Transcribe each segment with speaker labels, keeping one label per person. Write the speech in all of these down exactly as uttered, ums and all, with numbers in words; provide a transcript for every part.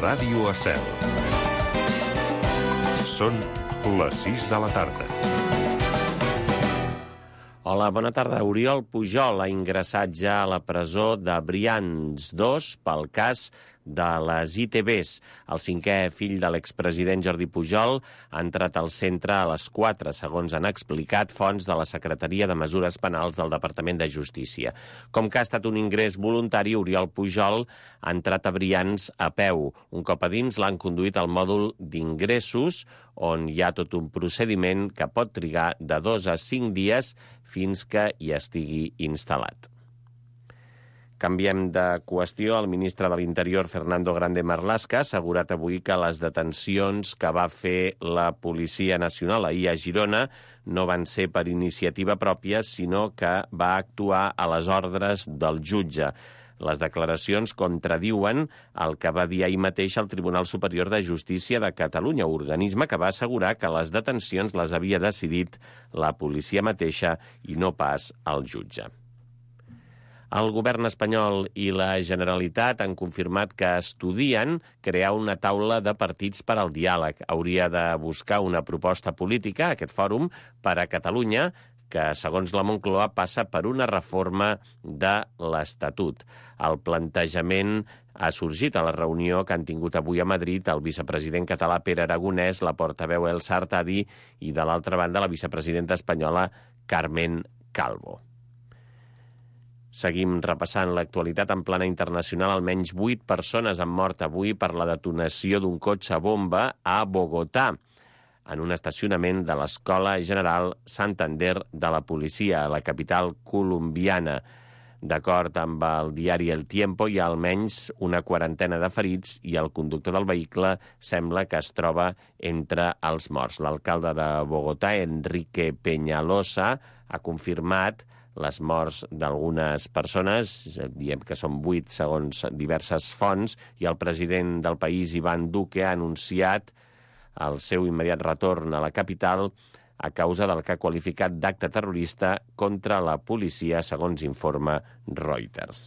Speaker 1: Ràdio Estel. Són les sis de la tarda.
Speaker 2: Hola, bona tarda. Oriol Pujol ha ingressat ja a la presó de Brians dos pel cas de les I T Bs. El cinquè fill de l'expresident Jordi Pujol ha entrat al centre a les quatre, segons han explicat fonts de la Secretaria de Mesures Penals del Departament de Justícia. Com que ha estat un ingrés voluntari, Oriol Pujol ha entrat a Brians a peu. Un cop a dins l'han conduït al mòdul d'ingressos, on hi ha tot un procediment que pot trigar de dos a cinc dies fins que hi estigui instal·lat. Canviem de qüestió. El ministre de l'Interior, Fernando Grande Marlaska, ha assegurat avui que les detencions que va fer la Policia Nacional ahir a Girona no van ser per iniciativa pròpia, sinó que va actuar a les ordres del jutge. Les declaracions contradiuen el que va dir ahir mateix el Tribunal Superior de Justícia de Catalunya, organisme que va assegurar que les detencions les havia decidit la policia mateixa i no pas el jutge. El govern espanyol i la Generalitat han confirmat que estudien crear una taula de partits per al diàleg. Hauria de buscar una proposta política, aquest fòrum, per a Catalunya, que, segons la Moncloa, passa per una reforma de l'Estatut. El plantejament ha sorgit a la reunió que han tingut avui a Madrid el vicepresident català Pere Aragonès, la portaveu Elsa Artadi i, de l'altra banda, la vicepresidenta espanyola Carmen Calvo. Seguim repassant l'actualitat en plana internacional. Almenys vuit persones han mort avui per la detonació d'un cotxe bomba a Bogotà, en un estacionament de l'Escola General Santander de la policia, a la capital colombiana. D'acord amb el diari El Tiempo, hi ha almenys una quarantena de ferits i el conductor del vehicle sembla que es troba entre els morts. L'alcalde de Bogotà, Enrique Peñalosa, ha confirmat les morts d'algunes persones, diem que són vuit segons diverses fonts, i el president del país, Iván Duque, ha anunciat el seu immediat retorn a la capital a causa del que ha qualificat d'acte terrorista contra la policia, segons informa Reuters.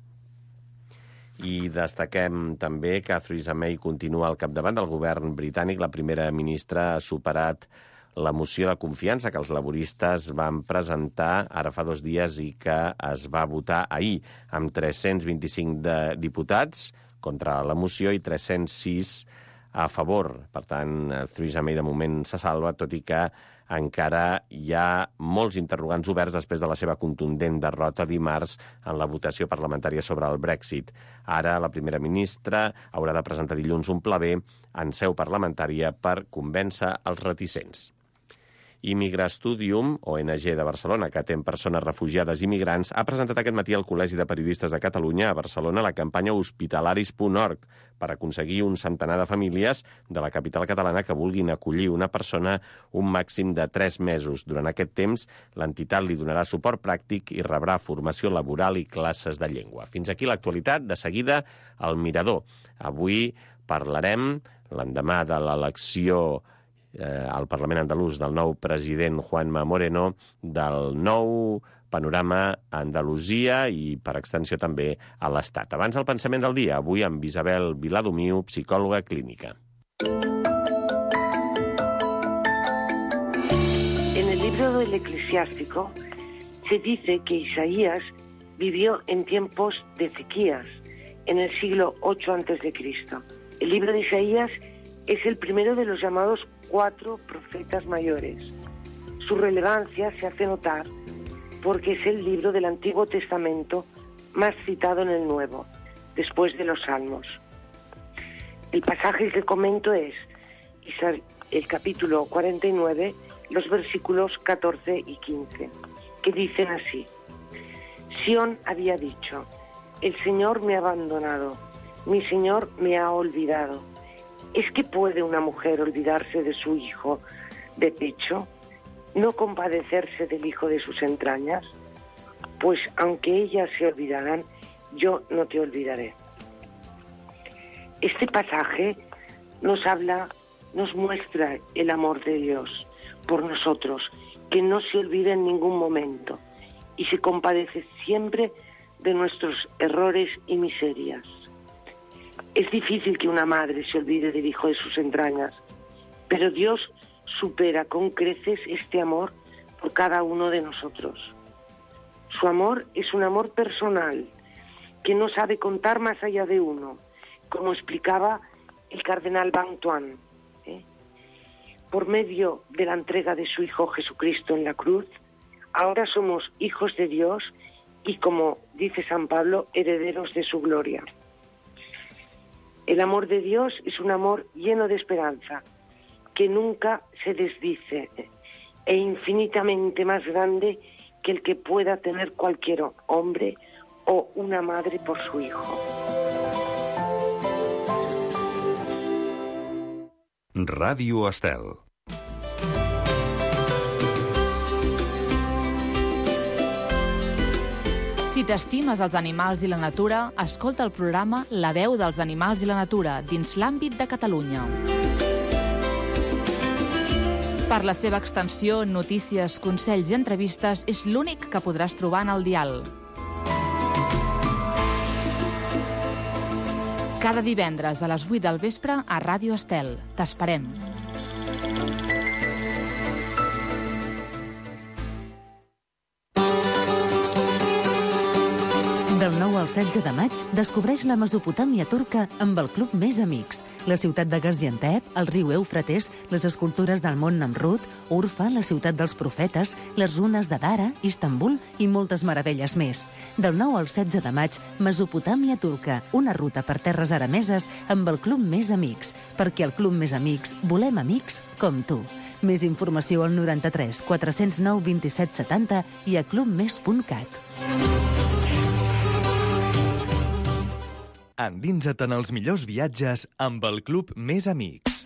Speaker 2: I destaquem també que Theresa May continua al capdavant del govern britànic. La primera ministra ha superat la moció de confiança que els laboristes van presentar ara fa dos dies i que es va votar ahir, amb tres-cents vint-i-cinc de diputats contra la moció i tres-cents sis a favor. Per tant, Theresa May de moment se salva, tot i que encara hi ha molts interrogants oberts després de la seva contundent derrota dimarts en la votació parlamentària sobre el Brexit. Ara la primera ministra haurà de presentar dilluns un pla B en seu parlamentària per convèncer els reticents. Immigrastudium, O N G de Barcelona, que atén persones refugiades i migrants, ha presentat aquest matí al Col·legi de Periodistes de Catalunya a Barcelona la campanya hospitalaris punt org per aconseguir un centenar de famílies de la capital catalana que vulguin acollir una persona un màxim de tres mesos. Durant aquest temps, l'entitat li donarà suport pràctic i rebrà formació laboral i classes de llengua. Fins aquí l'actualitat. De seguida, el Mirador. Avui parlarem, l'endemà de l'elecció al Parlament andalús del nou president Juanma Moreno, del nou panorama a Andalusia i, per extensió, també a l'Estat. Abans el pensament del dia, avui amb Isabel Viladomiu, psicòloga clínica.
Speaker 3: En el libro del Eclesiástico se dice que Isaías vivió en tiempos de Ezequías, en el siglo ocho antes de Cristo. El libro de Isaías es el primero de los llamados cuatro profetas mayores. Su relevancia se hace notar porque es el libro del Antiguo Testamento más citado en el Nuevo, después de los Salmos. El pasaje que comento es el capítulo cuarenta y nueve, los versículos catorce y quince, que dicen así: Sión había dicho, el Señor me ha abandonado, mi Señor me ha olvidado. ¿Es que puede una mujer olvidarse de su hijo de pecho? ¿No compadecerse del hijo de sus entrañas? Pues aunque ellas se olvidarán, yo no te olvidaré. Este pasaje nos habla, nos muestra el amor de Dios por nosotros, que no se olvida en ningún momento y se compadece siempre de nuestros errores y miserias. Es difícil que una madre se olvide del hijo de sus entrañas, pero Dios supera con creces este amor por cada uno de nosotros. Su amor es un amor personal, que no sabe contar más allá de uno, como explicaba el cardenal Bantuan. ¿eh? Por medio de la entrega de su Hijo Jesucristo en la cruz, ahora somos hijos de Dios y, como dice San Pablo, herederos de su gloria. El amor de Dios es un amor lleno de esperanza, que nunca se desdice, e infinitamente más grande que el que pueda tener cualquier hombre o una madre por su hijo.
Speaker 1: Ràdio Estel.
Speaker 4: Si t'estimes els animals i la natura, escolta el programa La veu dels animals i la natura dins l'àmbit de Catalunya. Per la seva extensió, notícies, consells i entrevistes, és l'únic que podràs trobar en el dial. Cada divendres a les vuit del vespre a Ràdio Estel. T'esperem.
Speaker 5: Del nou al setze de maig, descobreix la Mesopotàmia turca amb el Club Més Amics. La ciutat de Gaziantep, el riu Eufrates, les escultures del mont Namrud, Urfa, la ciutat dels profetes, les runes de Dara, Istanbul i moltes meravelles més. Del nou al setze de maig, Mesopotàmia turca, una ruta per terres arameses amb el Club Més Amics, perquè al Club Més Amics volem amics com tu. Més informació al noranta-tres quatre-cents nou vint-i-set setanta i a clubmes punt cat.
Speaker 6: Endinsa't en els millors viatges amb el Club Més Amics.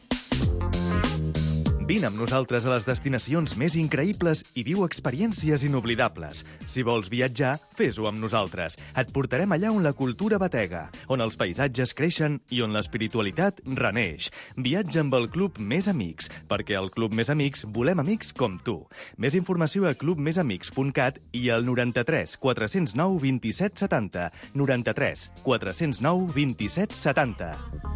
Speaker 6: Vine amb nosaltres a les destinacions més increïbles i viu experiències inoblidables. Si vols viatjar, fes-ho amb nosaltres. Et portarem allà on la cultura batega, on els paisatges creixen i on l'espiritualitat reneix. Viatja amb el Club Més Amics, perquè al Club Més Amics volem amics com tu. Més informació a club més amics punt cat i al noranta-tres quatre-cents nou vint-i-set setanta. noranta-tres quatre-cents nou vint-i-set setanta.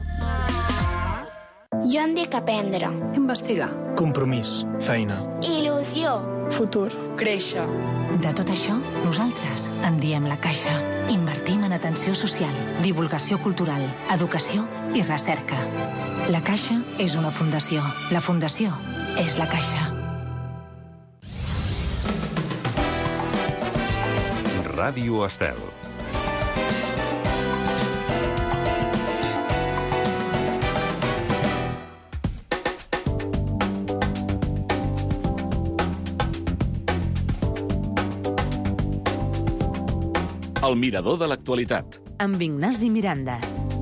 Speaker 7: Jo em dic aprendre.
Speaker 8: Investigar.
Speaker 9: Compromís. Feina.
Speaker 7: Il·lusió.
Speaker 8: Futur.
Speaker 9: Créixer.
Speaker 5: De tot això, nosaltres en diem La Caixa. Invertim en atenció social, divulgació cultural, educació i recerca. La Caixa és una fundació. La fundació és La Caixa.
Speaker 1: Ràdio Estel.
Speaker 10: El mirador de l'actualitat.
Speaker 5: Amb Ignasi Miranda.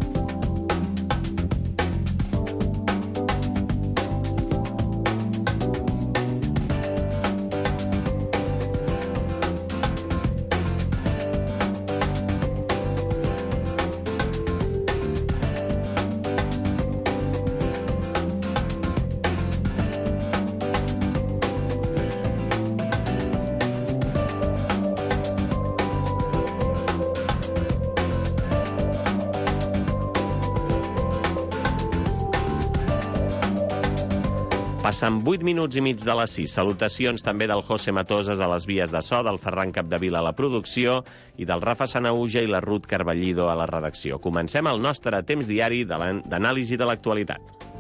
Speaker 2: Passen vuit minuts i mig de les sis. Salutacions també del José Matoses a les vies de so, del Ferran Capdevila a la producció i del Rafa Sanauja i la Ruth Carballido a la redacció. Comencem el nostre temps diari d'anàlisi de l'actualitat.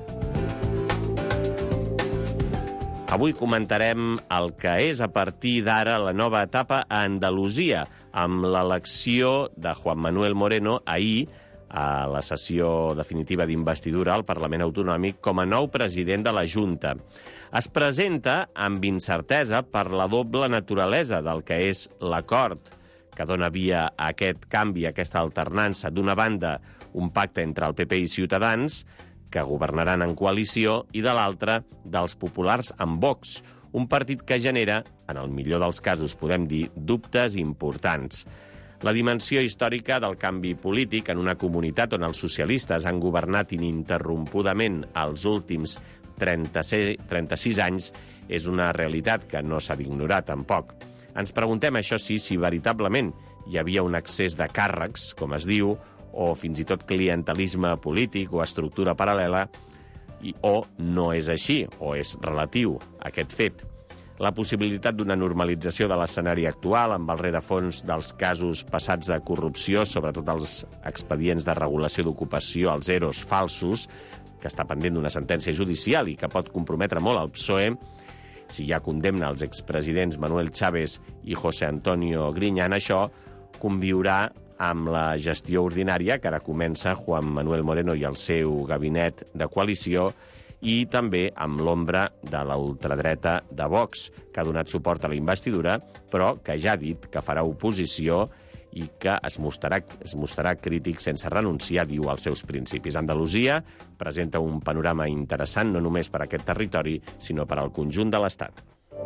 Speaker 2: Avui comentarem el que és a partir d'ara la nova etapa a Andalusia, amb l'elecció de Juan Manuel Moreno ahir a la sessió definitiva d'investidura al Parlament Autonòmic com a nou president de la Junta. Es presenta amb incertesa per la doble naturalesa del que és l'acord que dona via a aquest canvi, a aquesta alternança. D'una banda, un pacte entre el P P i Ciutadans, que governaran en coalició, i de l'altra, dels populars amb Vox, un partit que genera, en el millor dels casos podem dir, dubtes importants. La dimensió històrica del canvi polític en una comunitat on els socialistes han governat ininterrompudament els últims trenta-sis anys és una realitat que no s'ha d'ignorar tampoc. Ens preguntem, això sí, si veritablement hi havia un excés de càrrecs, com es diu, o fins i tot clientelisme polític o estructura paral·lela, i, o no és així, o és relatiu a aquest fet. La possibilitat d'una normalització de l'escenari actual amb el rerefons dels casos passats de corrupció, sobretot els expedients de regulació d'ocupació, els eros falsos, que està pendent d'una sentència judicial i que pot comprometre molt el P S O E, si hi ha condemna als expresidents Manuel Chávez i José Antonio Griñán, això conviurà amb la gestió ordinària que ara comença Juan Manuel Moreno i el seu gabinet de coalició, i també amb l'ombra de la ultradreta de Vox, que ha donat suport a la investidura, però que ja ha dit que farà oposició i que es mostrarà, es mostrarà crític sense renunciar, diu, als seus principis. Andalusia presenta un panorama interessant no només per a aquest territori, sinó per al conjunt de l'Estat.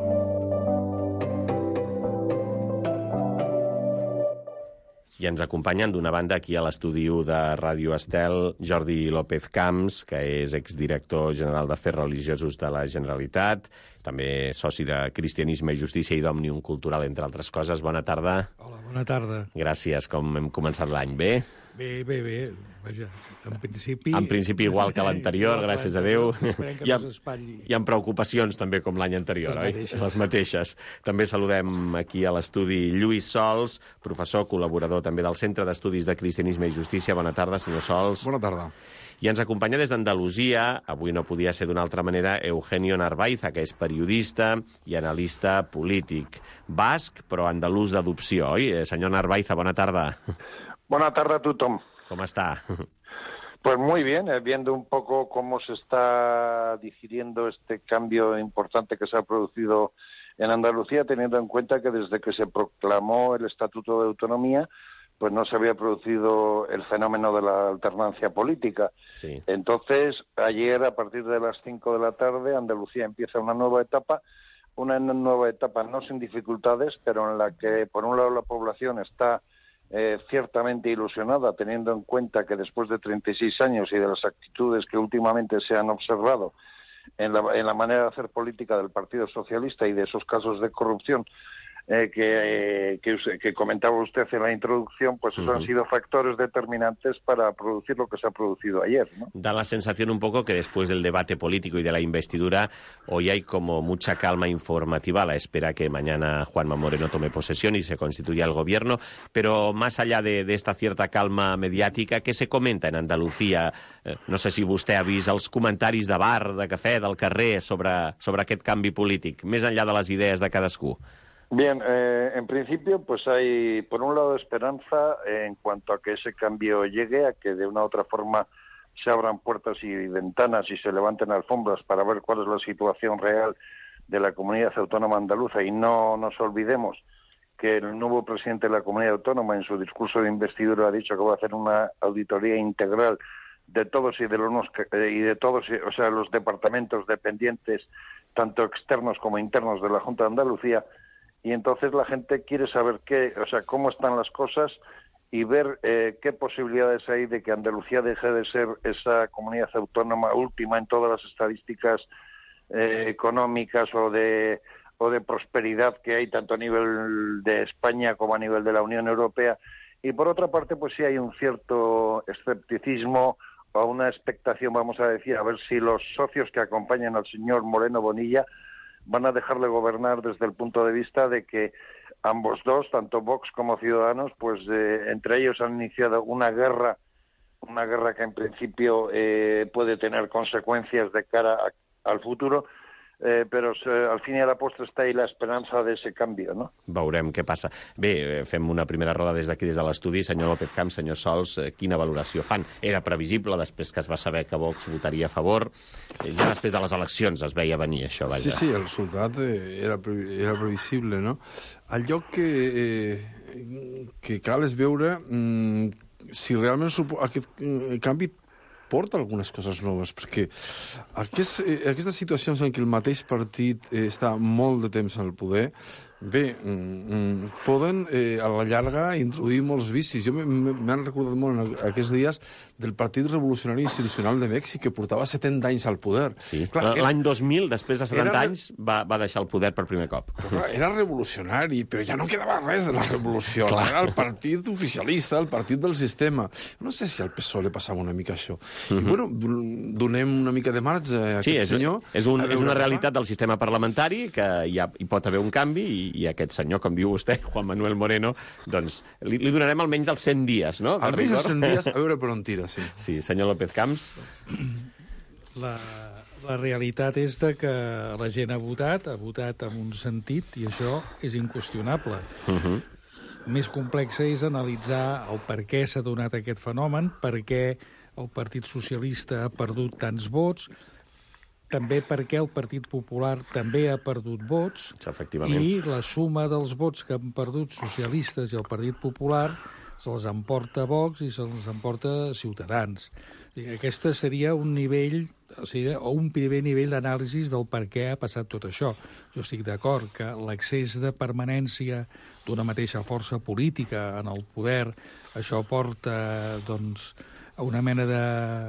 Speaker 2: I ens acompanyen d'una banda aquí a l'estudi de Ràdio Estel Jordi López Camps, que és exdirector general d'Afers Religiosos de la Generalitat, també soci de Cristianisme i Justícia i d'Òmnium Cultural, entre altres coses. Bona tarda.
Speaker 8: Hola, bona tarda.
Speaker 2: Gràcies. Com hem començat l'any? Bé?
Speaker 8: Bé, bé, bé. Vaja, en principi...
Speaker 2: En principi igual que l'anterior, gràcies a Déu.
Speaker 8: Esperem que
Speaker 2: hi ha,
Speaker 8: no s'espatlli.
Speaker 2: Hi ha preocupacions també com l'any anterior,
Speaker 8: Les
Speaker 2: oi?
Speaker 8: mateixes.
Speaker 2: Les mateixes. També saludem aquí a l'estudi Lluís Sols, professor, col·laborador també del Centre d'Estudis de Cristianisme i Justícia. Bona tarda, senyor Sols.
Speaker 11: Bona tarda.
Speaker 2: I ens acompanya des d'Andalusia, avui no podia ser d'una altra manera, Eugenio Narvaiza, que és periodista i analista polític. Basc, però andalús d'adopció, oi? Senyor Narvaiza, bona tarda.
Speaker 12: Bona tarda a tothom.
Speaker 2: Com està?
Speaker 12: Pues muy bien, eh, viendo un poco cómo se está digiriendo este cambio importante que se ha producido en Andalucía, teniendo en cuenta que desde que se proclamó el Estatuto de Autonomía, pues no se había producido el fenómeno de la alternancia política.
Speaker 2: Sí.
Speaker 12: Entonces, ayer, a partir de las cinco de la tarde, Andalucía empieza una nueva etapa, una nueva etapa no sin dificultades, pero en la que, por un lado, la población está eh, ciertamente ilusionada, teniendo en cuenta que después de treinta y seis años y de las actitudes que últimamente se han observado en la, en la manera de hacer política del Partido Socialista y de esos casos de corrupción eh, que, eh, que, que comentaba usted en la introducción, pues esos uh-huh. han sido factores determinantes para producir lo que se ha producido ayer, ¿no?
Speaker 2: Da la sensación un poco que después del debate político y de la investidura, hoy hay como mucha calma informativa a la espera que mañana Juanma Moreno tome posesión y se constituya el gobierno, pero más allá de, de esta cierta calma mediàtica, què se comenta en Andalucía? Eh, no sé si vostè ha vist els comentaris de bar, de cafè, del carrer sobre, sobre aquest canvi polític, més enllà de les idees de cadascú.
Speaker 12: Bien, eh, en principio pues hay por un lado esperanza en cuanto a que ese cambio llegue, a que de una u otra forma se abran puertas y ventanas y se levanten alfombras para ver cuál es la situación real de la comunidad autónoma andaluza, y no nos olvidemos que el nuevo presidente de la comunidad autónoma en su discurso de investidura ha dicho que va a hacer una auditoría integral de todos y de los y de todos, o sea, los departamentos dependientes, tanto externos como internos de la Junta de Andalucía. Y entonces la gente quiere saber qué, o sea, cómo están las cosas y ver eh, qué posibilidades hay de que Andalucía deje de ser esa comunidad autónoma última en todas las estadísticas eh, económicas o de o de prosperidad que hay tanto a nivel de España como a nivel de la Unión Europea. Y por otra parte, pues sí hay un cierto escepticismo o una expectación, vamos a decir, a ver si los socios que acompañan al señor Moreno Bonilla van a dejarle gobernar desde el punto de vista de que ambos dos, tanto Vox como Ciudadanos, pues eh, entre ellos han iniciado una guerra, una guerra que en principio eh, puede tener consecuencias de cara a, al futuro, eh, però eh, al fin i a la postre està ahí la esperança d'ese canvi, no?
Speaker 2: Veurem què passa. Bé, fem una primera roda des d'aquí, des de l'estudi. Senyor López Camps, senyor Sols, quina valoració fan? Era previsible després que es va saber que Vox votaria a favor? Ja després de les eleccions es veia venir això, vaja.
Speaker 11: Sí, sí, el resultat era, era previsible, no? El lloc que, eh, que cal és veure mm, si realment aquest canvi porta algunes coses noves, perquè aquest, eh, aquestes situacions en què el mateix partit eh, està molt de temps al poder, Bé, mm, poden eh, a la llarga introduir molts vicis. Jo m'han recordat molt en aquests dies del Partit Revolucionari Institucional de Mèxic, que portava setanta anys al poder.
Speaker 2: Sí. L'any dos mil, després de setanta
Speaker 11: era...
Speaker 2: anys, va, va deixar el poder per primer cop.
Speaker 11: Clar, era revolucionari, però ja no quedava res de la revolució. Clar. Era el partit oficialista, el partit del sistema. No sé si al P S O E li passava una mica això. Mm-hmm. Bueno, donem una mica de marge a
Speaker 2: sí,
Speaker 11: aquest
Speaker 2: és,
Speaker 11: senyor.
Speaker 2: És, un, és una realitat del sistema parlamentari que hi, ha, hi pot haver un canvi i, i aquest senyor, com diu vostè, Juan Manuel Moreno, doncs li, li donarem almenys els cent dies, no?
Speaker 11: Almenys els cent dies, a veure per on tira, sí.
Speaker 2: Sí, senyor López Camps.
Speaker 8: La, la realitat és de que la gent ha votat, ha votat en un sentit, i això és inqüestionable. Uh-huh. Més complex és analitzar el per què s'ha donat aquest fenomen, per què el Partit Socialista ha perdut tants vots, també perquè el Partit Popular també ha perdut vots, i la suma dels vots que han perdut socialistes i el Partit Popular se'ls emporta Vox i se'ls emporta Ciutadans. Aquesta seria un nivell, o sigui, o un primer nivell d'anàlisi del per què ha passat tot això. Jo estic d'acord que l'excés de permanència d'una mateixa força política en el poder, això porta, doncs, a una mena de...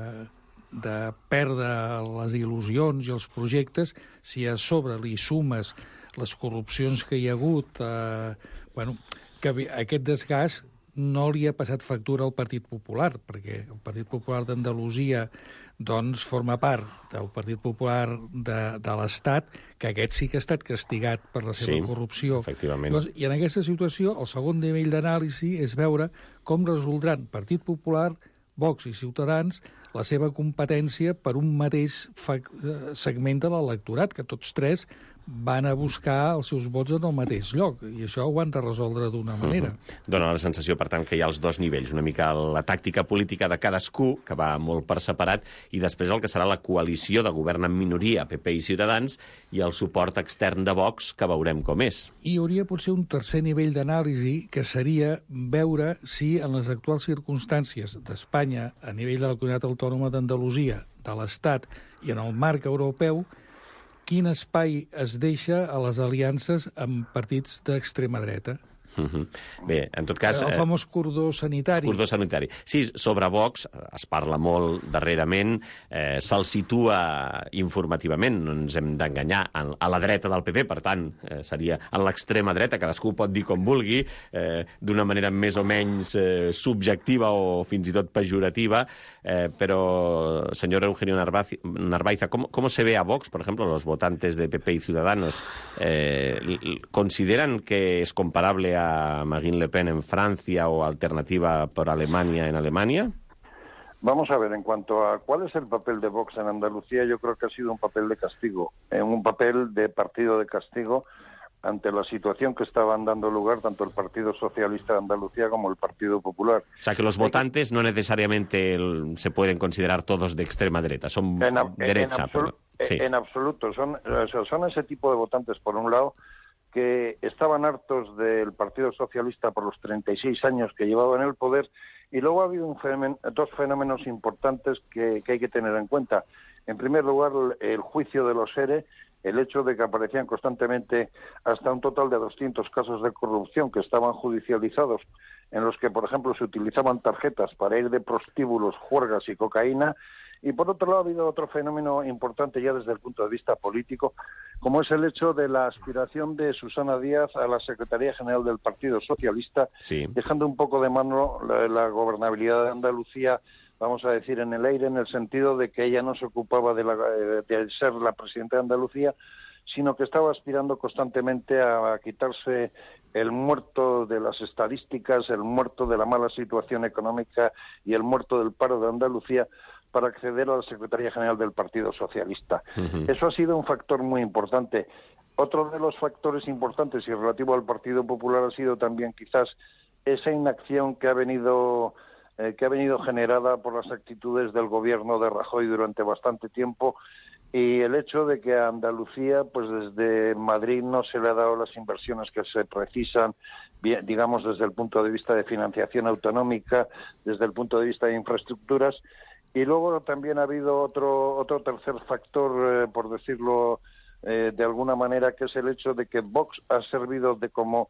Speaker 8: de perdre les il·lusions i els projectes. Si a sobre li sumes les corrupcions que hi ha hagut, eh, bueno, que aquest desgast no li ha passat factura al Partit Popular, perquè el Partit Popular d'Andalusia doncs, forma part del Partit Popular de, de l'Estat, que aquest sí que ha estat castigat per la seva
Speaker 2: sí,
Speaker 8: corrupció.
Speaker 2: Efectivament.
Speaker 8: Doncs, I en aquesta situació, el segon nivell d'anàlisi és veure com resoldran Partit Popular, Vox i Ciutadans la seva competència per un mateix segment de l'electorat, que tots tres van a buscar els seus vots en el mateix lloc, i això ho han de resoldre d'una manera.
Speaker 2: Uh-huh. Dóna la sensació, per tant, que hi ha els dos nivells, una mica la tàctica política de cadascú, que va molt per separat, i després el que serà la coalició de govern en minoria, P P i Ciutadans, i el suport extern de Vox, que veurem com és.
Speaker 8: I hi hauria potser un tercer nivell d'anàlisi, que seria veure si en les actuals circumstàncies d'Espanya, a nivell de la Comunitat Autònoma d'Andalusia, de l'Estat i en el marc europeu, quin espai es deixa a les aliances amb partits d'extrema dreta.
Speaker 2: Uh-huh. Bé, en tot cas...
Speaker 8: El famós cordó sanitari.
Speaker 2: El cordó sanitari. Sí, sobre Vox es parla molt darrerament, eh, se'l situa informativament, no ens hem d'enganyar, a la dreta del P P, per tant, eh, seria en l'extrema dreta, cadascú pot dir com vulgui, eh, d'una manera més o menys eh, subjectiva o fins i tot pejorativa, eh, però, señor Eugenio Narváez, ¿cómo, ¿cómo se ve a Vox, por ejemplo, los votantes de P P y Ciudadanos? Eh, ¿Consideran que es comparable a a Marine Le Pen en Francia o Alternativa por Alemania en Alemania?
Speaker 12: Vamos a ver, en cuanto a cuál es el papel de Vox en Andalucía, yo creo que ha sido un papel de castigo, eh, un papel de partido de castigo ante la situación que estaban dando lugar tanto el Partido Socialista de Andalucía como el Partido Popular.
Speaker 2: O sea, que los votantes no necesariamente el, se pueden considerar todos de extrema derecha, son
Speaker 12: en,
Speaker 2: derecha.
Speaker 12: En, absolu
Speaker 2: sí.
Speaker 12: en absoluto, son, o sea, son ese tipo de votantes, por un lado, que estaban hartos del Partido Socialista por los treinta y seis años que llevaba en el poder, y luego ha habido un fenómeno, dos fenómenos importantes que, que hay que tener en cuenta. En primer lugar, el, el juicio de los ERE, el hecho de que aparecían constantemente hasta un total de doscientos casos de corrupción que estaban judicializados, en los que, por ejemplo, se utilizaban tarjetas para ir de prostíbulos, juergas y cocaína. Y por otro lado ha habido otro fenómeno importante ya desde el punto de vista político, como es el hecho de la aspiración de Susana Díaz a la Secretaría General del Partido Socialista,
Speaker 2: sí.
Speaker 12: dejando un poco de mano la, la gobernabilidad de Andalucía, vamos a decir, en el aire, en el sentido de que ella no se ocupaba de, la, de ser la presidenta de Andalucía, sino que estaba aspirando constantemente a quitarse el muerto de las estadísticas, el muerto de la mala situación económica y el muerto del paro de Andalucía, para acceder a la Secretaría General del Partido Socialista. Uh-huh. Eso ha sido un factor muy importante. Otro de los factores importantes y relativo al Partido Popular ha sido también quizás esa inacción que ha venido eh, que ha venido generada por las actitudes del gobierno de Rajoy durante bastante tiempo, y el hecho de que a Andalucía, pues desde Madrid no se le ha dado las inversiones que se precisan, bien, digamos desde el punto de vista de financiación autonómica, desde el punto de vista de infraestructuras. Y luego también ha habido otro otro tercer factor, eh, por decirlo eh, de alguna manera, que es el hecho de que Vox ha servido de como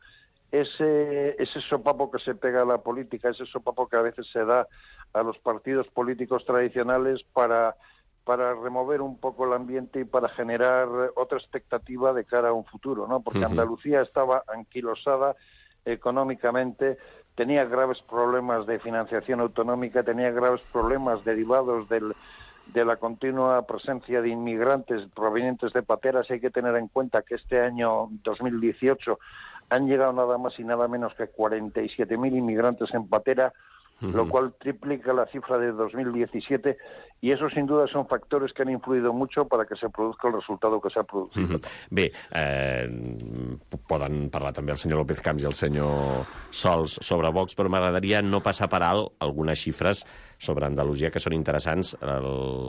Speaker 12: ese, ese sopapo que se pega a la política, ese sopapo que a veces se da a los partidos políticos tradicionales para, para remover un poco el ambiente y para generar otra expectativa de cara a un futuro, ¿no? Porque uh-huh. Andalucía estaba anquilosada económicamente, tenía graves problemas de financiación autonómica, tenía graves problemas derivados del, de la continua presencia de inmigrantes provenientes de pateras. Hay que tener en cuenta que este año dos mil dieciocho han llegado nada más y nada menos que cuarenta y siete mil inmigrantes en patera, uh-huh. lo cual triplica la cifra de dos mil diecisiete, y eso sin duda son factores que han influido mucho para que se produzca el resultado que s'ha produït.
Speaker 2: Uh-huh. Bé, eh, poden parlar també el senyor López Camps i el senyor Sols sobre Vox, però m'agradaria no passar per alt algunes xifres sobre Andalusia que són interessants. El,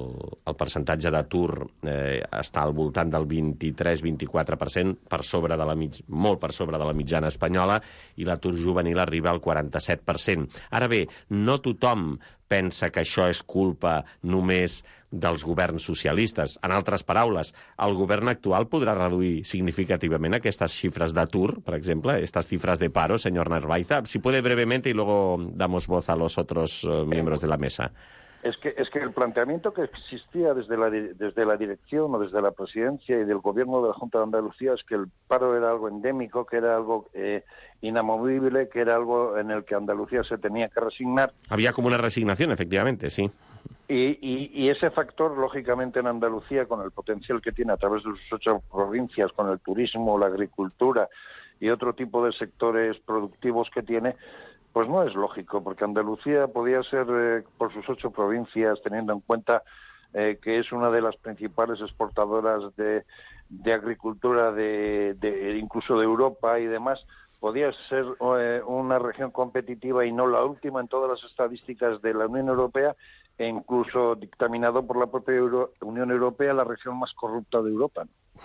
Speaker 2: el percentatge d'atur eh, està al voltant del vint-i-tres a vint-i-quatre per cent, per sobre de la mig, molt per sobre de la mitjana espanyola, i l'atur juvenil arriba al quaranta-set per cent. Ara bé, no tothom pensa que això és culpa només dels governs socialistes. En altres paraules, el govern actual podrà reduir significativament aquestes xifres d'atur, per exemple, estas cifras de paro, señor Narváez. Si puede brevemente y luego damos voz a los otros uh, miembros de la mesa.
Speaker 12: Es que, es que el planteamiento que existía desde la, desde la dirección o desde la presidencia y del gobierno de la Junta de Andalucía es que el paro era algo endémico, que era algo eh, inamovible, que era algo en el que Andalucía se tenía que resignar.
Speaker 2: Había como una resignación, efectivamente, sí.
Speaker 12: Y, y, y ese factor, lógicamente, en Andalucía, con el potencial que tiene a través de sus ocho provincias, con el turismo, la agricultura y otro tipo de sectores productivos que tiene, pues no es lógico, porque Andalucía podía ser, eh, por sus ocho provincias, teniendo en cuenta eh, que es una de las principales exportadoras de, de agricultura, de, de incluso de Europa y demás, podía ser eh, una región competitiva y no la última en todas las estadísticas de la Unión Europea, e incluso dictaminado por la propia Euro Unión Europea, la región más corrupta de Europa.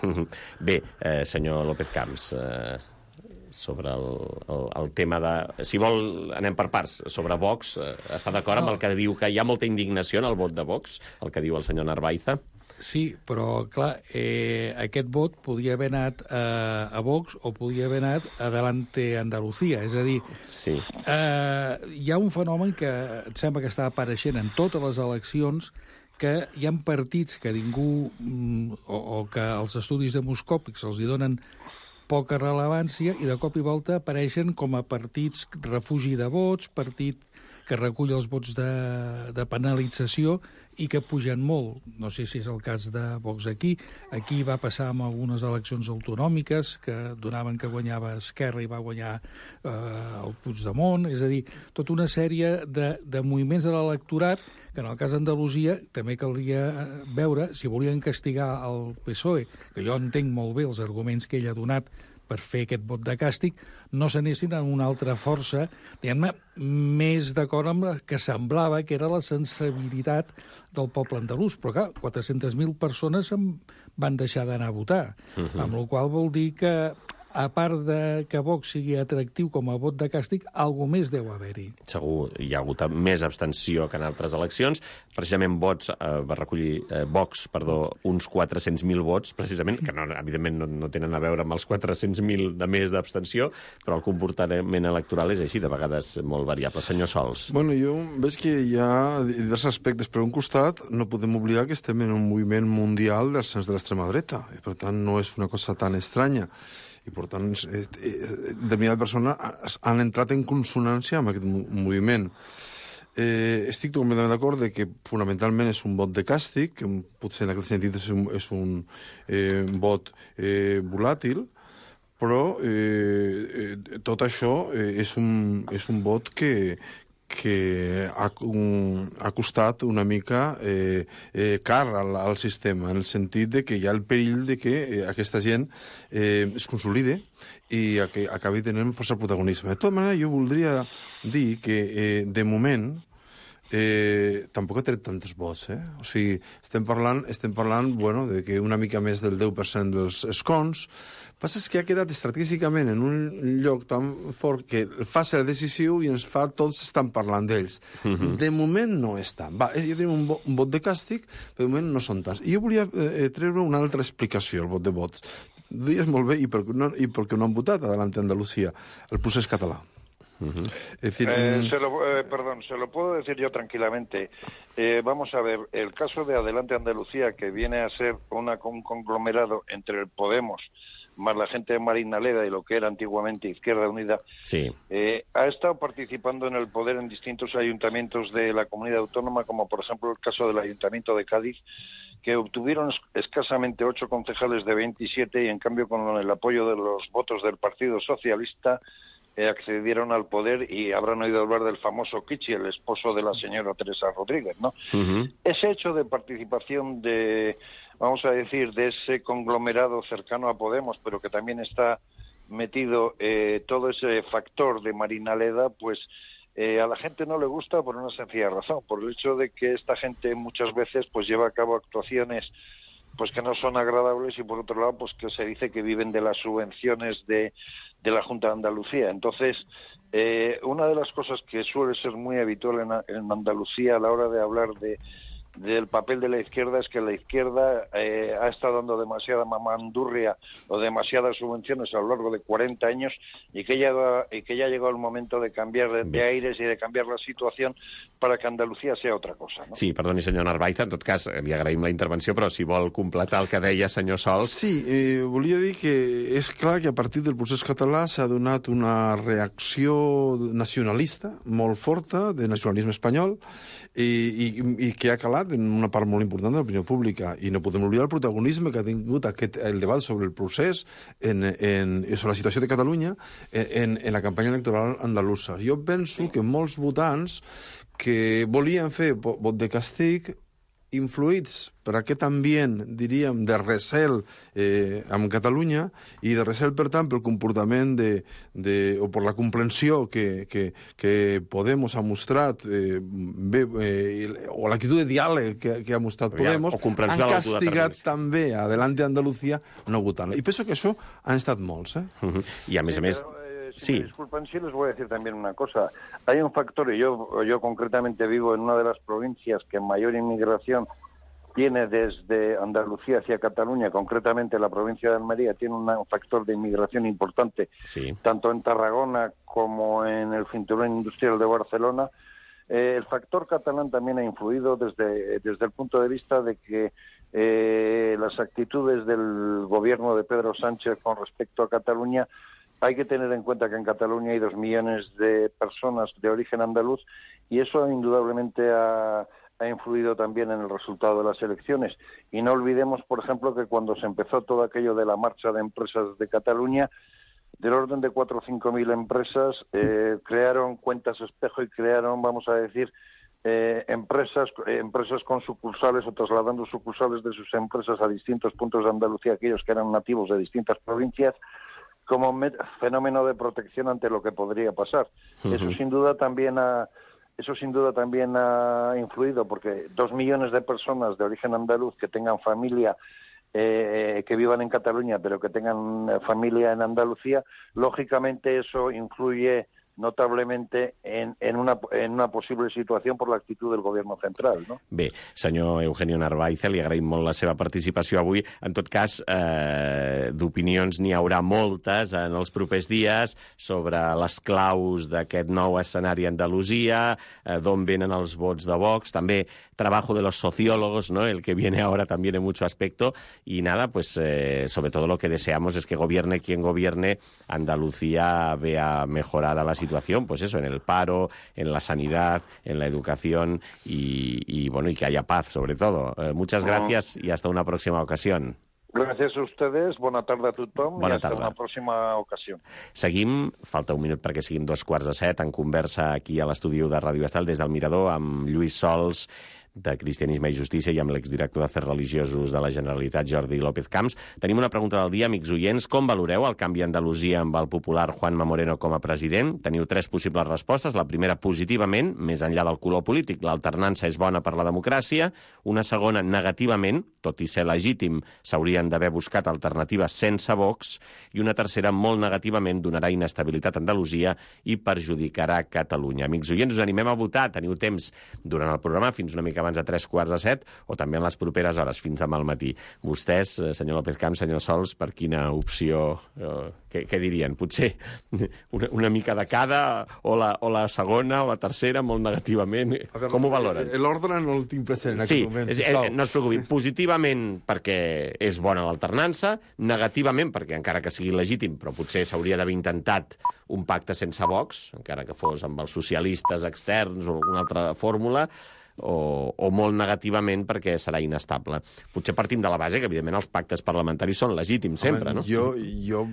Speaker 2: Bé, eh, senyor López Camps, eh, sobre el, el, el tema de... Si vol, anem per parts. Sobre Vox, eh, està d'acord amb el que diu que hi ha molta indignació en el vot de Vox, el que diu el senyor Narváez?
Speaker 8: Sí, però, clar, eh, aquest vot podia haver anat eh, a Vox o podia haver anat a Adelante Andalucía. És a dir,
Speaker 2: sí.
Speaker 8: eh, hi ha un fenomen que em sembla que està apareixent en totes les eleccions, que hi ha partits que ningú, o, o que els estudis demoscòpics els hi donen poca rellevància i de cop i volta apareixen com a partits refugi de vots, partit que recull els vots de, de penalització i que pugen molt. No sé si és el cas de Vox aquí. Aquí va passar amb algunes eleccions autonòmiques que donaven que guanyava Esquerra i va guanyar eh, el Puigdemont. És a dir, tota una sèrie de, de moviments de l'electorat que en el cas d'Andalusia també caldria veure si volien castigar el P S O E, que jo entenc molt bé els arguments que ell ha donat per fer aquest vot de càstig, no s'anessin a una altra força, diguem-ne, més d'acord amb la que semblava que era la sensibilitat del poble andalús. Però, clar, quatre-centes mil persones van deixar d'anar a votar, uh-huh. amb la qual vol dir que, a part de que Vox sigui atractiu com a vot de càstig, algo més deu haver-hi.
Speaker 2: Segur, hi ha hagut més abstenció que en altres eleccions. Precisament vots, eh, va recollir eh, Vox, perdó, uns quatre-cents mil vots, precisament, que no, evidentment no, no tenen a veure amb els quatre-cents mil de més d'abstenció, però el comportament electoral és així, de vegades molt variable. Senyor Sols.
Speaker 11: Bueno, jo veig que hi ha diversos aspectes. Per un costat, no podem oblidar que estem en un moviment mundial del sens de l'extrema dreta, i per tant no és una cosa tan estranya. I, per tant, determinades persones han entrat en consonància amb aquest moviment. Eh, estic totalment d'acord de que fonamentalment és un vot de càstig, que potser en aquest sentit és un, és un eh, vot eh, volàtil, però eh, tot això eh, és, un, és un vot que, que ha, un, ha costat una mica eh, eh, car al, al sistema, en el sentit de que hi ha el perill de que eh, aquesta gent eh, es consolide i que acabi tenint força protagonisme. De tota manera, jo voldria dir que, eh, de moment, eh, tampoc ha tret tants vots, eh? O sigui, estem parlant, estem parlant, bueno, de que una mica més del deu per cent dels escons. El que passa és que ha quedat estratègicament en un lloc tan fort que fa ser decisiu i ens fa tots estan parlant d'ells. Uh-huh. De moment no estan. Va, ja tenim un, un vot de càstig, però de moment no són tants. I jo volia eh, treure una altra explicació, el vot de vots. Dies molt bé, i perquè no, i perquè no han votat Adelante Andalucía, el procés català. Uh-huh. Es decir,
Speaker 12: eh, se lo, eh, perdón, se lo puedo decir yo tranquilamente. Eh, vamos a ver, el caso de Adelante Andalucía, que viene a ser una, un conglomerado entre el Podemos más la gente de Marina Leda y lo que era antiguamente Izquierda Unida,
Speaker 2: sí.
Speaker 12: eh, ha estado participando en el poder en distintos ayuntamientos de la comunidad autónoma, como por ejemplo el caso del Ayuntamiento de Cádiz, que obtuvieron escasamente ocho concejales de veintisiete y en cambio con el apoyo de los votos del Partido Socialista eh, accedieron al poder, y habrán oído hablar del famoso Kichi, el esposo de la señora Teresa Rodríguez, ¿no? Uh-huh. Ese hecho de participación de, vamos a decir, de ese conglomerado cercano a Podemos, pero que también está metido eh, todo ese factor de Marina Leda, pues eh, a la gente no le gusta por una sencilla razón, por el hecho de que esta gente muchas veces pues lleva a cabo actuaciones pues que no son agradables, y por otro lado pues que se dice que viven de las subvenciones de, de la Junta de Andalucía. Entonces, eh, una de las cosas que suele ser muy habitual en, en Andalucía a la hora de hablar de del papel de la izquierda es que la izquierda eh, ha estado dando demasiada mamandurria o demasiadas subvenciones a lo largo de cuarenta años, y que ya, y que ya ha llegado el momento de cambiar de, de aires i de canviar la situació para que Andalucía sea otra cosa, no?
Speaker 2: Sí, perdoni, senyor Narvaiza, en tot cas li agraïm la intervenció, però si vol completar el que deia, senyor Sols...
Speaker 11: Sí, eh, volia dir que és clar que a partir del procés català s'ha donat una reacció nacionalista molt forta, de nacionalisme espanyol, i, i, i que ha calat en una part molt important de l'opinió pública, i no podem oblidar el protagonisme que ha tingut aquest, el debat sobre el procés en, en, sobre la situació de Catalunya en, en la campanya electoral andalusa. Jo penso que molts votants que volien fer vot de càstig, influïts per aquest ambient, diríem, de recel eh, amb Catalunya, i de recel, per tant, pel comportament de, de, o per la comprensió que, que, que Podemos ha mostrat, eh, bé, eh, o l'actitud de diàleg que, que ha mostrat Podemos, han castigat també a Adelante Andalucía no votant. I penso que això han estat molts. Eh?
Speaker 2: Uh-huh. I a més a més...
Speaker 12: Si sí. me disculpan, sí les voy a decir también una cosa. Hay un factor, y yo, yo concretamente vivo en una de las provincias que mayor inmigración tiene desde Andalucía hacia Cataluña, concretamente la provincia de Almería, tiene un factor de inmigración importante, sí. tanto en Tarragona como en el cinturón industrial de Barcelona. Eh, el factor catalán también ha influido desde, desde el punto de vista de que eh, las actitudes del gobierno de Pedro Sánchez con respecto a Cataluña. Hay que tener en cuenta que en Cataluña hay dos millones de personas de origen andaluz, y eso indudablemente ha, ha influido también en el resultado de las elecciones. Y no olvidemos, por ejemplo, que cuando se empezó todo aquello de la marcha de empresas de Cataluña, del orden de cuatro o cinco mil empresas eh, crearon cuentas espejo y crearon, vamos a decir, eh, empresas, eh, empresas con sucursales, o trasladando sucursales de sus empresas a distintos puntos de Andalucía, aquellos que eran nativos de distintas provincias, como fenómeno de protección ante lo que podría pasar. Uh-huh. Eso sin duda también ha, eso sin duda también ha influido, porque dos millones de personas de origen andaluz que tengan familia, eh, que vivan en Cataluña, pero que tengan familia en Andalucía, lógicamente eso influye notablement en, en, una, en una possible situació per l'actitud del govern central. No?
Speaker 2: Bé, senyor Eugenio Narvaiza, li agraïm molt la seva participació avui. En tot cas, eh, d'opinions n'hi haurà moltes en els propers dies sobre les claus d'aquest nou escenari a Andalusia, eh, d'on venen els vots de Vox, també trabajo de los sociólogos, ¿no? El que viene ahora también en mucho aspecto. Y nada, pues eh, sobre todo lo que deseamos es que gobierne quien gobierne, Andalucía vea mejorada la situación, pues eso, en el paro, en la sanidad, en la educación y, y bueno, y que haya paz, sobre todo. Eh, muchas gracias y hasta una próxima ocasión.
Speaker 12: Gràcies a ustedes, bona tarda a tothom
Speaker 2: bona
Speaker 12: i hasta
Speaker 2: tarda.
Speaker 12: una pròxima ocasió.
Speaker 2: Seguim, falta un minut perquè siguin dos quarts de set, en conversa aquí a l'estudi de Ràdio Estel des del Mirador amb Lluís Sols, de Cristianisme i Justícia i amb l'exdirector d'Afers Religiosos de la Generalitat, Jordi López Camps. Tenim una pregunta del dia, amics oients. Com valoreu el canvi a Andalusia amb el popular Juanma Moreno com a president? Teniu tres possibles respostes. La primera, positivament, més enllà del color polític. L'alternança és bona per la democràcia. Una segona, negativament, tot i ser legítim, s'haurien d'haver buscat alternatives sense Vox. I una tercera, molt negativament, donarà inestabilitat a Andalusia i perjudicarà Catalunya. Amics oients, us animem a votar. Teniu temps durant el programa fins una mica abans de tres quarts de set o també en les properes hores, fins demà al matí. Vostès, senyor López Camps, senyor Sols, per quina opció, eh, què, què dirien? Potser una, una mica de cada, o la, o la segona, o la tercera, molt negativament.
Speaker 11: Veure,
Speaker 2: com ho valoren?
Speaker 11: L'ordre no el tinc present en
Speaker 2: sí,
Speaker 11: aquest moment.
Speaker 2: Sí, eh, no es preocupi. Positivament perquè és bona l'alternança, negativament perquè, encara que sigui legítim, però potser s'hauria d'haver intentat un pacte sense Vox, encara que fos amb els socialistes externs o alguna altra fórmula, o, o molt negativament perquè serà inestable. Potser partim de la base que, evidentment, els pactes parlamentaris són legítims sempre,
Speaker 11: Home,
Speaker 2: no?
Speaker 11: Jo, jo,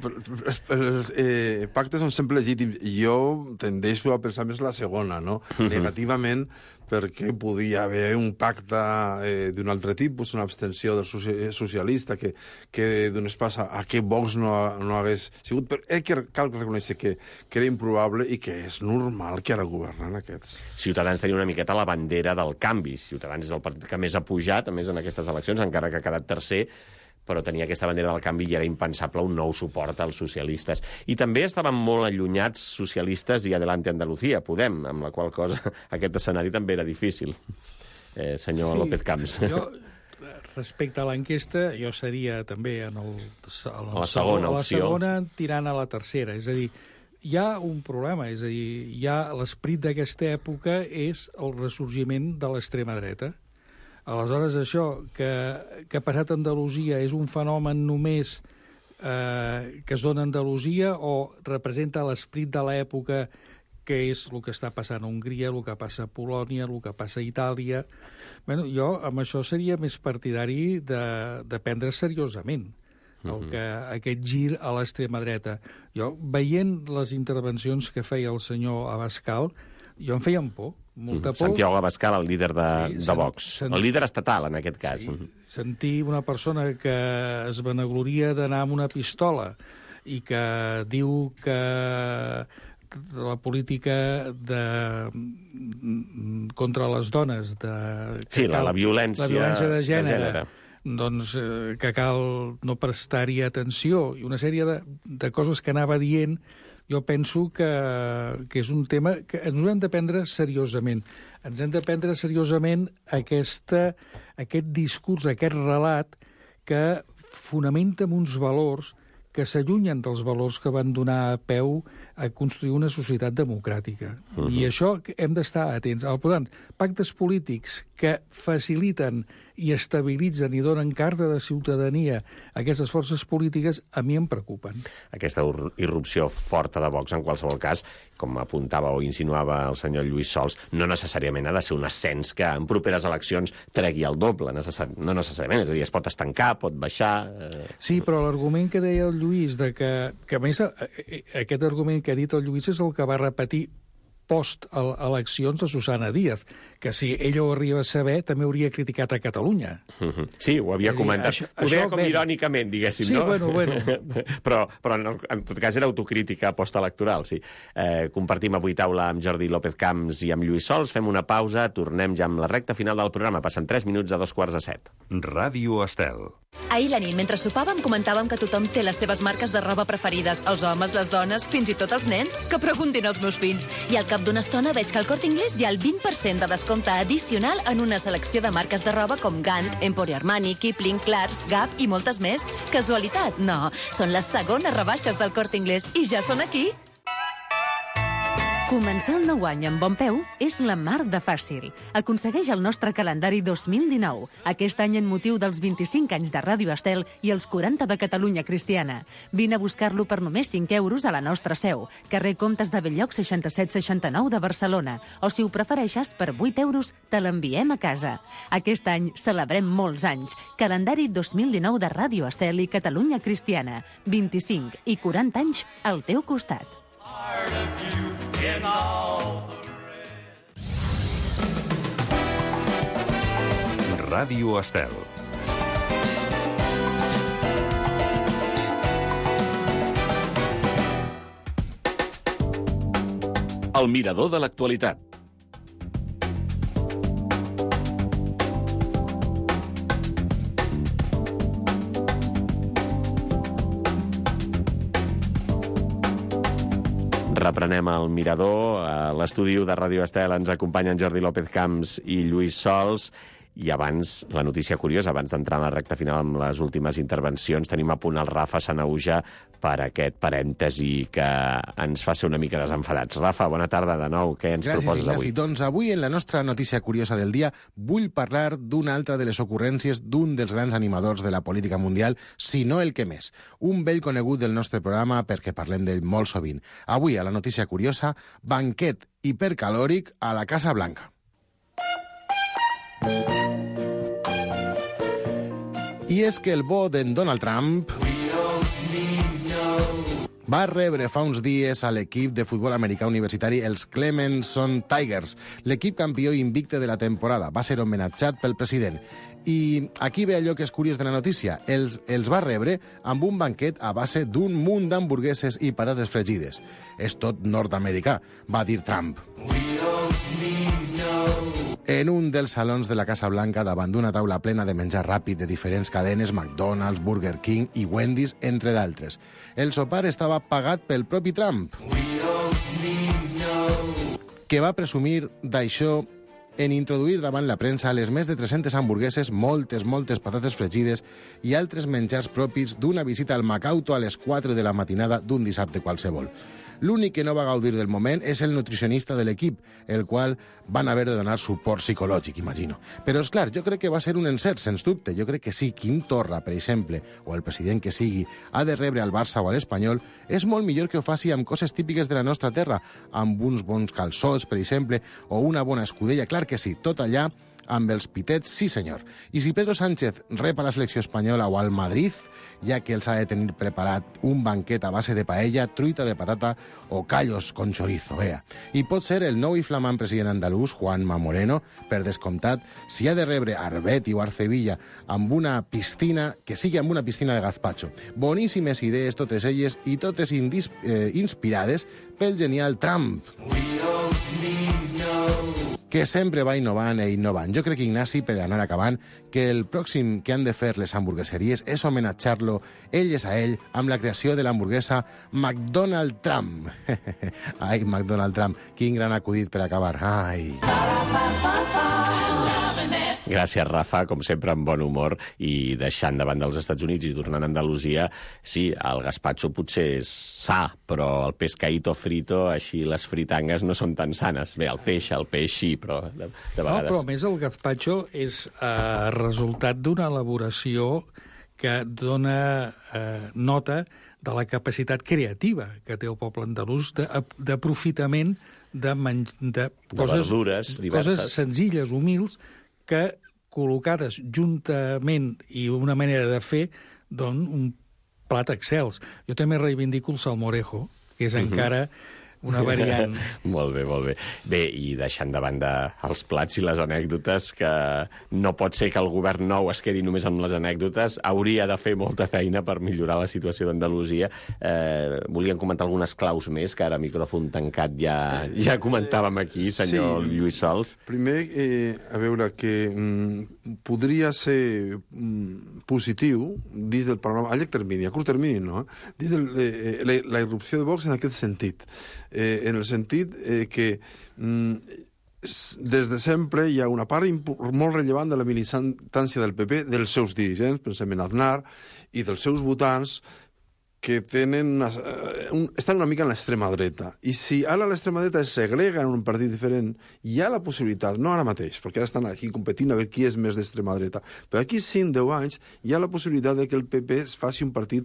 Speaker 11: els eh, pactes són sempre legítims. Jo tendeixo a pensar més la segona, no? Mm-hmm. Negativament, perquè podia haver un pacte eh, d'un altre tipus, una abstenció del socialista que, que donés pas a, a que Vox no, no hagués sigut... Però eh, que cal reconèixer que, que era improbable i que és normal que ara governen aquests.
Speaker 2: Ciutadans tenia una miqueta la bandera del canvi. Ciutadans és el partit que més ha pujat, a més, en aquestes eleccions, encara que ha quedat tercer, però tenia aquesta bandera del canvi i era impensable un nou suport als socialistes. I també estaven molt allunyats socialistes i Adelante Andalucía, Podem, amb la qual cosa aquest escenari també era difícil. Eh, senyor sí, López Camps.
Speaker 8: Jo, respecte a l'enquesta, jo seria també en el, el,
Speaker 2: la segona
Speaker 8: a la
Speaker 2: opció.
Speaker 8: segona tirant a la tercera. És a dir, hi ha un problema, és a dir, hi ha l'esperit d'aquesta època és el ressorgiment de l'extrema dreta. Aleshores, això que, que ha passat a Andalusia és un fenomen només eh, que es dona a Andalusia o representa l'esperit de l'època, que és el que està passant a Hongria, el que passa a Polònia, el que passa a Itàlia... Bueno, jo amb això seria més partidari de, de prendre seriosament el que, aquest gir a l'extrema dreta. Jo, veient les intervencions que feia el senyor Abascal, jo em feien por. Molta por.
Speaker 2: Santiago Abascal, el líder de,
Speaker 8: sí,
Speaker 2: de Vox.
Speaker 8: Sent...
Speaker 2: El líder estatal, en aquest cas.
Speaker 8: Sí, sentir una persona que es vanagloria d'anar amb una pistola i que diu que la política de... contra les dones... De...
Speaker 2: Sí, la, la violència,
Speaker 8: la violència de gènere,
Speaker 2: de gènere.
Speaker 8: Doncs eh, que cal no prestar-hi atenció i una sèrie de, de coses que anava dient. Jo penso que, que és un tema que ens hem de prendre seriosament. Ens hem de prendre seriosament aquesta, aquest discurs, aquest relat que fonamenta en uns valors que s'allunyen dels valors que van donar peu a construir una societat democràtica. Uh-huh. I això hem d'estar atents. Per tant, pactes polítics que faciliten i estabilitzen i donen carta de ciutadania a aquestes forces polítiques, a mi em preocupen.
Speaker 2: Aquesta irrupció forta de Vox, en qualsevol cas, com apuntava o insinuava el senyor Lluís Sols, no necessàriament ha de ser un ascens que en properes eleccions tregui el doble. Necessari... No necessàriament, és a dir, es pot estancar, pot baixar... Eh...
Speaker 8: Sí, però l'argument que deia el Lluís, de que, que a més aquest argument que ha dit el Lluís és el que va repetir post-eleccions de Susana Díaz, que si ella ho arriba a saber, també hauria criticat a Catalunya.
Speaker 2: Uh-huh. Sí, ho havia dir, comentat. Això, ho deia com ven... irònicament, diguéssim,
Speaker 8: sí,
Speaker 2: no?
Speaker 8: Bueno, bueno.
Speaker 2: però però en, en tot cas era autocrítica postelectoral, sí. Eh, compartim avui taula amb Jordi López Camps i amb Lluís Sols, fem una pausa, tornem ja amb la recta final del programa. Passen tres minuts a dos quarts de set.
Speaker 1: Ràdio Estel.
Speaker 13: Ahir la nit, mentre sopàvem, comentàvem que tothom té les seves marques de roba preferides. Els homes, les dones, fins i tot els nens. Que preguntin als meus fills. I al cap d'una estona veig que al Corte Inglés hi ha el vint per cent de descompte addicional en una selecció de marques de roba com Gant, Emporio Armani, Kipling, Clarks, Gap i moltes més. Casualitat? No. Són les segones rebaixes del Corte Inglés i ja són aquí.
Speaker 5: Començar el nou any amb bon peu és la mar de fàcil. Aconsegueix el nostre calendari dos mil dinou, aquest any en motiu dels vint-i-cinc anys de Ràdio Estel i els quaranta de Catalunya Cristiana. Vine a buscar-lo per només cinc euros a la nostra seu, carrer Comtes de Belllloc seixanta-set seixanta-nou de Barcelona, o si ho prefereixes, per vuit euros te l'enviem a casa. Aquest any celebrem molts anys. Calendari dos mil dinou de Ràdio Estel i Catalunya Cristiana. vint-i-cinc i quaranta anys al teu costat.
Speaker 1: Ràdio Estel.
Speaker 10: El mirador de l'actualitat.
Speaker 2: Reprenem el mirador. A l'estudi de Ràdio Estel ens acompanyen Jordi López Camps i Lluís Sols. I abans, la notícia curiosa, abans d'entrar en la recta final amb les últimes intervencions, tenim a punt el Rafa Sanahuja per aquest parèntesi que ens fa ser una mica desenfadats. Rafa, bona tarda de nou. Què ens
Speaker 14: Gràcies,
Speaker 2: proposes
Speaker 14: Ignasi.
Speaker 2: avui?
Speaker 14: Doncs avui, en la nostra notícia curiosa del dia, vull parlar d'una altra de les ocurrències d'un dels grans animadors de la política mundial, si no el que més. Un vell conegut del nostre programa perquè parlem d'ell molt sovint. Avui, a la notícia curiosa, banquet hipercalòric a la Casa Blanca. I és que el bo d'en Donald Trump va rebre fa uns dies a l'equip de futbol americà universitari els Clemson Tigers, l'equip campió invicte de la temporada. Va ser homenatjat pel president. I aquí ve allò que és curiós de la notícia. Els, els va rebre amb un banquet a base d'un munt d'hamburgueses i patates fregides. És tot nord-americà, va dir Trump. En un dels salons de la Casa Blanca, davant d'una taula plena de menjar ràpid de diferents cadenes, McDonald's, Burger King i Wendy's, entre d'altres. El sopar estava pagat pel propi Trump, que va presumir d'això en introduir davant la premsa les més de tres-centes hamburgueses, moltes, moltes patates fregides i altres menjars propis d'una visita al Macauto a les quatre de la matinada d'un dissabte qualsevol. L'únic que no va gaudir del moment és el nutricionista de l'equip, el qual van haver de donar suport psicològic, imagino. Però, és clar, jo crec que va ser un encert, sens dubte. Jo crec que sí, Quim Torra, per exemple, o el president que sigui, ha de rebre al Barça o a l'Espanyol, és molt millor que ho faci amb coses típiques de la nostra terra, amb uns bons calçots, per exemple, o una bona escudella. Clar que sí, tot allà amb els pitets, sí senyor. I si Pedro Sánchez rep a la selecció espanyola o al Madrid, ja que els ha de tenir preparat un banquet a base de paella, truita de patata o callos con chorizo, vea. I pot ser el nou i flamant president andalús, Juanma Moreno, per descomptat, si ha de rebre Arbeti o Arcevilla amb una piscina, que sigui amb una piscina de gazpacho. Boníssimes idees totes elles i totes indis, eh, inspirades pel genial Trump, que sempre va innovant e innovant. Jo crec, Ignasi, per anar acabant, que el pròxim que han de fer les hamburgueseries és homenatjar-lo, elles a ell, amb la creació de l'hamburguesa McDonald Trump. Ai, McDonald Trump, quin gran acudit per acabar. Ai...
Speaker 2: Gràcies, Rafa, com sempre amb bon humor, i deixant davant dels Estats Units i tornant a Andalusia, sí, el gazpacho potser és sa, però el pescaíto frito, així les fritangues no són tan sanes. Bé, el peix, el peix sí, però de, de vegades...
Speaker 8: No, però a més el gazpacho és eh, resultat d'una elaboració que dona eh, nota de la capacitat creativa que té el poble andalús d'aprofitament de, de, de,
Speaker 2: de coses, verdures diverses.
Speaker 8: Coses senzilles, humils, que col·locades juntament i una manera de fer donen un plat excels. Jo també reivindico el salmorejo, que és uh-huh. encara una variant.
Speaker 2: Molt bé, molt bé. Bé, i deixant de banda els plats i les anècdotes, que no pot ser que el govern nou es quedi només amb les anècdotes, hauria de fer molta feina per millorar la situació d'Andalusia. Eh, volien comentar algunes claus més, que ara a micròfon tancat ja, ja comentàvem aquí, senyor sí. Lluís Sols.
Speaker 11: Primer, eh, a veure, que mm, podria ser mm, positiu dins del panorama, a llarg termini, a curt termini no, eh? dins de eh, la, la irrupció de Vox en aquest sentit. Eh, en el sentit eh, que mm, des de sempre hi ha una part molt rellevant de la militància del P P, dels seus dirigents, pensem en Aznar, i dels seus votants, que tenen una, un, estan una mica en l'extrema dreta. I si ara l'extrema dreta es segrega en un partit diferent, hi ha la possibilitat, no ara mateix, perquè ara estan aquí competint a veure qui és més d'extrema dreta, però aquí cinc deu anys hi ha la possibilitat de que el P P es faci un partit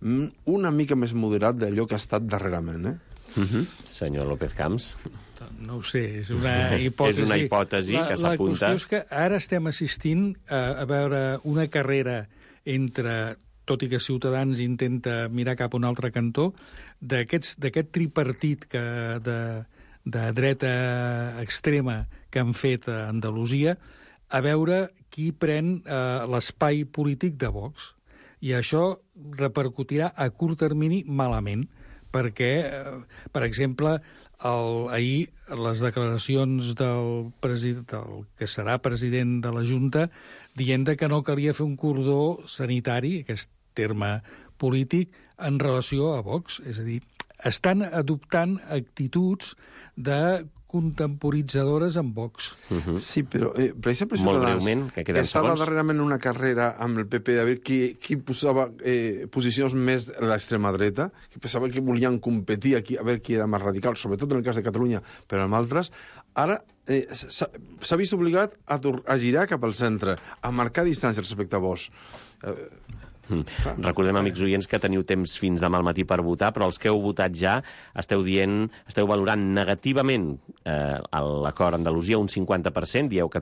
Speaker 11: una mica més moderat d'allò que ha estat darrerament, eh?
Speaker 2: Uh-huh. Senyor López Camps.
Speaker 8: No ho sé, és una hipòtesi.
Speaker 2: És una hipòtesi
Speaker 8: la,
Speaker 2: que s'apunta.
Speaker 8: La qüestió és que ara estem assistint a, a veure una carrera entre, tot i que Ciutadans intenta mirar cap a un altre cantó, d'aquest tripartit que de, de dreta extrema que han fet a Andalusia, a veure qui pren eh, l'espai polític de Vox. I això repercutirà a curt termini malament, perquè, eh, per exemple, el, ahir les declaracions del, president, del que serà president de la Junta dient que no calia fer un cordó sanitari, aquest terme polític, en relació a Vox. És a dir, estan adoptant actituds de contemporitzadores amb Vox.
Speaker 11: Uh-huh. Sí, però eh, per exemple,
Speaker 2: molt breument, que queden
Speaker 11: estava
Speaker 2: segons.
Speaker 11: darrerament una carrera amb el P P de veure qui, qui posava eh, posicions més a l'extrema dreta, que pensava que volien competir aquí a veure qui era més radical, sobretot en el cas de Catalunya, però amb altres. Ara eh, s'ha vist obligat a, a girar cap al centre, a marcar distància respecte a Vox. Eh,
Speaker 2: Mm. Recordem, amics oients, que teniu temps fins demà al matí per votar, però els que heu votat ja esteu dient, esteu valorant negativament eh, l'acord Andalusia, un cinquanta per cent, dieu que